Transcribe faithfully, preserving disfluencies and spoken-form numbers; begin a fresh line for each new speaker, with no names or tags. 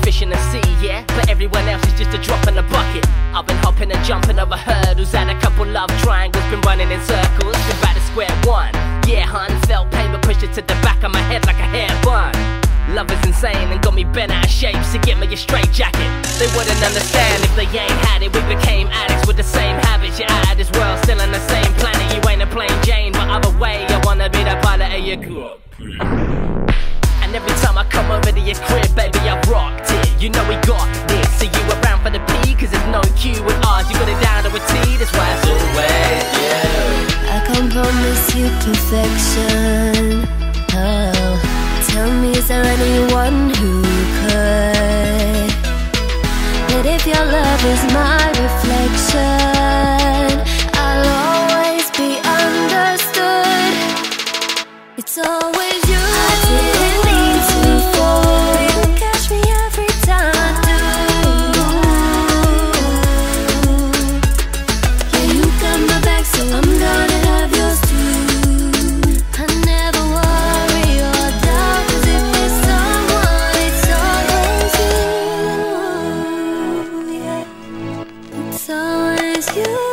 fish in the sea, yeah? But everyone else is just a drop in the bucket. I've been hopping and jumping over hurdles, had a couple love triangles, been running in circles, been back to square one. Yeah, hun, felt pain but pushed it to the back of my head like a hair bun. Love is insane and got me bent out of shape, so get me a straight jacket. They wouldn't understand if they ain't had it. We became addicts with the same habits. You're out of this world, still on the same planet. You ain't a plain Jane, but either way, I wanna be the pilot of your club. And every time I come over to your crib, baby, I've rocked it. You know we got this. See you around for the P, cause there's no Q with ours. You got it down to a T, that's why it's always you.
I can't promise you perfection. Oh, tell me, is there anyone who could? But if your love is my reflection, I'll always be understood. It's always you. I didn't mean to fall. You catch me every time I do. Yeah, you got my back, so I'm gonna have yours too. I never worry or doubt, cause if there's someone, it's always you. Yeah, it's always you.